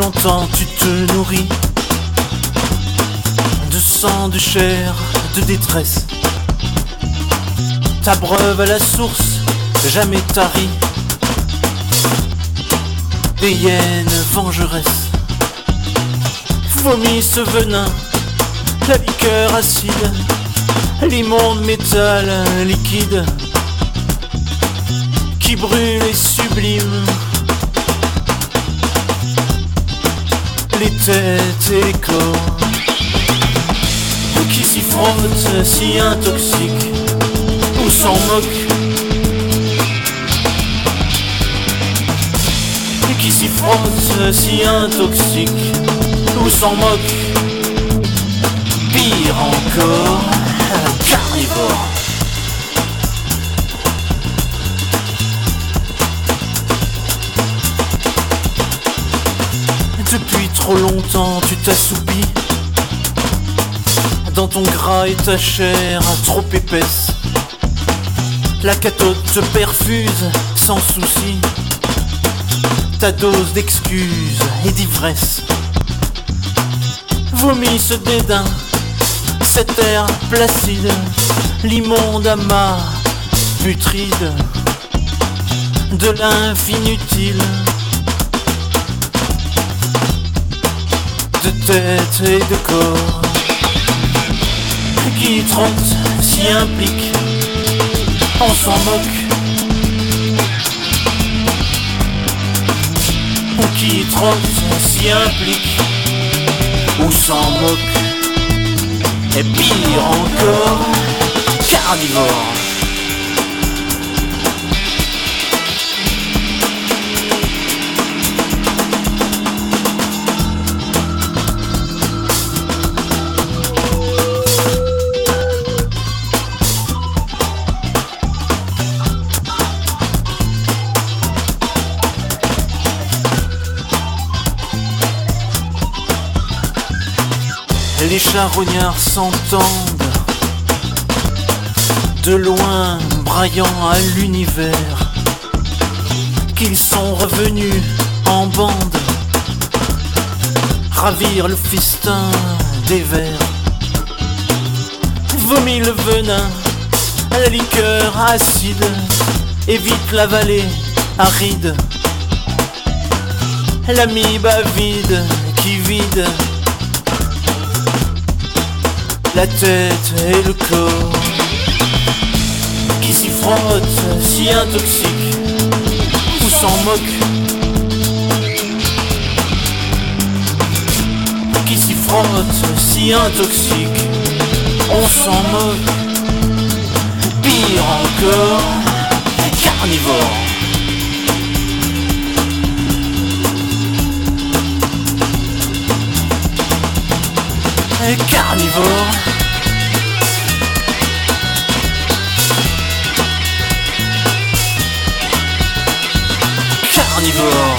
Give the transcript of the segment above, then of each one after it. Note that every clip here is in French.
longtemps tu te nourris de sang, de chair, de détresse. T'abreuves à la source, jamais tarie, des hyènes vengeresses. Vomis ce venin, la liqueur acide, l'immonde métal liquide qui brûle et sublime les têtes et les corps, qui s'y frottent, si intoxique ou s'en moque, qui s'y frottent, si intoxique ou s'en moque. Pire encore, carnivore. Depuis trop longtemps tu t'assoupis dans ton gras et ta chair trop épaisse. La cathode te perfuse sans souci ta dose d'excuses et d'ivresse. Vomis ce dédain, cet air placide, l'immonde amas putride de l'infinutile, de tête et de corps, qui trotte, s'y implique, on s'en moque, qui trotte, s'y implique, ou s'en moque, et pire encore, carnivore. Les charognards s'entendent de loin, braillant à l'univers, qu'ils sont revenus en bande ravir le festin des vers. Vomit le venin, la liqueur acide, évite la vallée aride, l'amibe avide qui vide la tête et le corps, qui s'y frotte, s'y intoxique ou s'en moque, qui s'y frotte, s'y intoxique, on s'en moque. Pire encore, carnivore. Carnivore. Carnivore.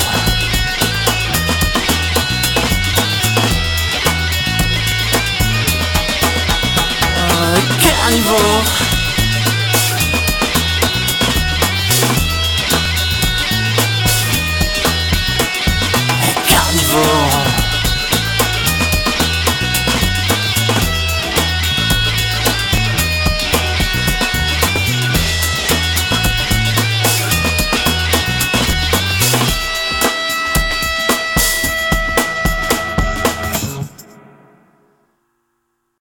Carnivore.